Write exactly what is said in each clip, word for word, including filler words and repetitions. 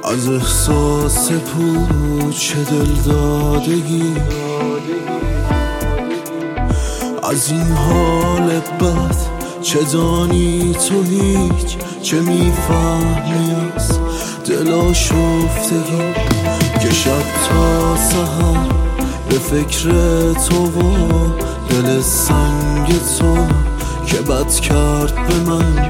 از احساس پوچ دل دادگی، از این حال بد چه دانی تو هیچ، چه میفهمی از دل آشفتگی که شب تا سحر به فکر تو و دل سنگ تو که بد کرد به من.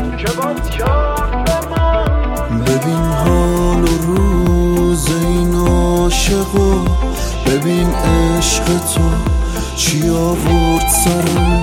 ببین حال و روز این عاشق و ببین عشق تو چی آورد سرم.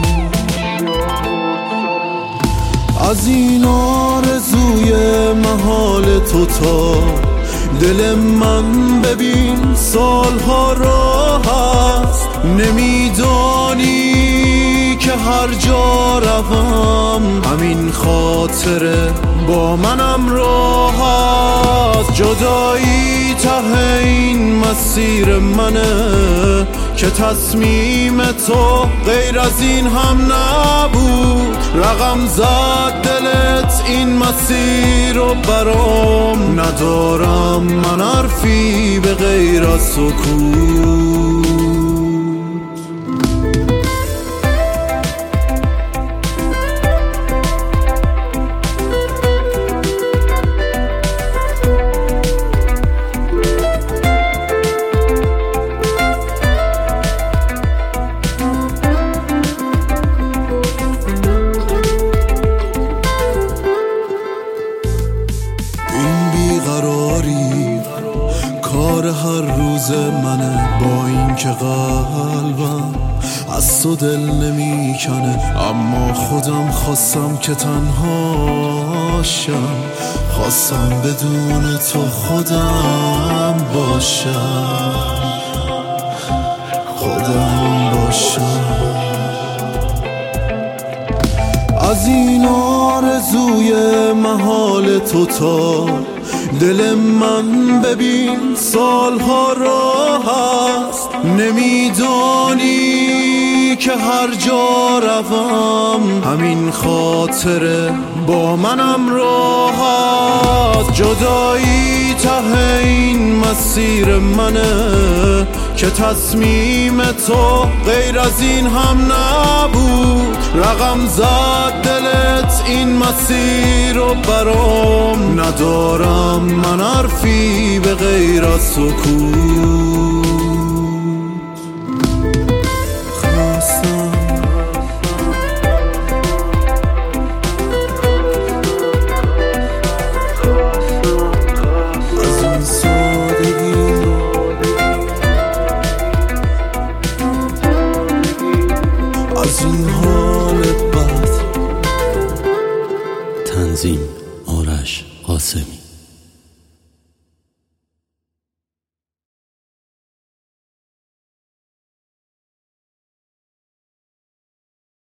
از این آرزوی محال تو تا دل من ببین سالها راه هست، نمیدانی که هر جا روم همین خاطره با منم راه هست. جدایی ته این مسیر منه که تصمیم تو غیر از این هم نبود. رقم زد دلت این مسیر رو برام، ندارم من حرفی به غیر از سکوت. کار هر روز منه با این که قلبم از تو دل نمی کنه، اما خودم خواستم که تنهاشم، خواستم بدون تو خودم باشم، خودم باشم. از این آرزوی محال تو تا دل من ببین سالها راه هست، نمیدانی که هر جا روم همین خاطره با منم راه هست. جدایی ته این مسیر منه که تصمیم تو غیر از این هم نبود. رقم زد دلت این مسیر رو برام، ندارم من حرفی به غیر از سکوت. خواستم از این سادگی، از این حال بد. تنظیم